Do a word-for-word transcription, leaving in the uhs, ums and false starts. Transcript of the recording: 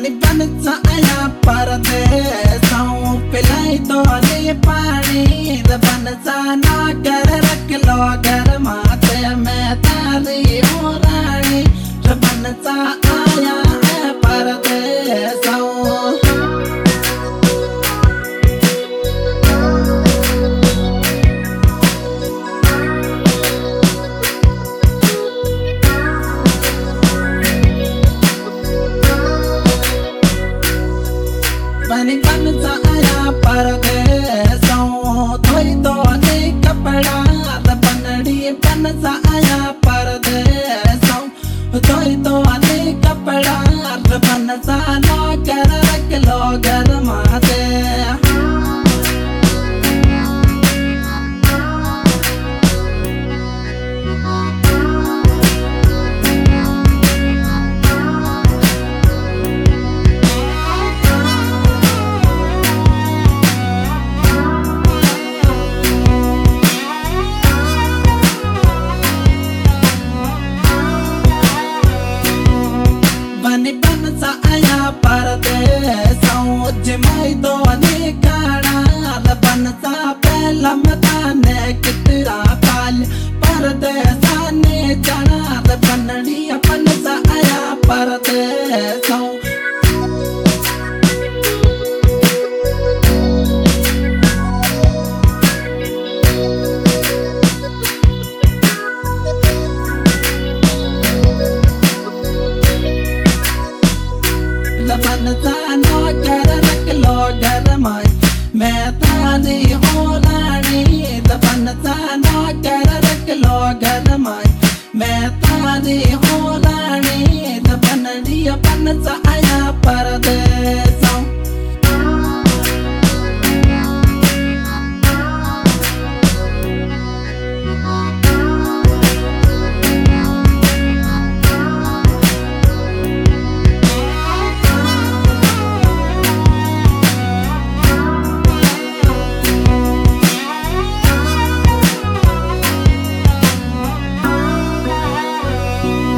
बन बन आया परदेसों पिलाई तो ले पानी बन जाना कर रख लो घर माते मैं तारी हूँ रानी बन सा आया है परदेसों बनी बन आया परदेसों धोई तो नहीं कपड़ा बनड़ी बन आया परदेसों धोई तो नहीं कपड़ा बन सा लो कर रख लो घर माते बनी बन आया परदेसों जिमाई दो निकाड़ा बन सा पहला मताने कितरा पाल परदेसा ने जाना बनड़ी बन सा आया परदेसों बन जाना कर रख लो घर माई मैं तारी हूँ रानी बन जाना कर रख लो घर माई मैं तारी हूँ रानी बनड़ी बन आया परदेसों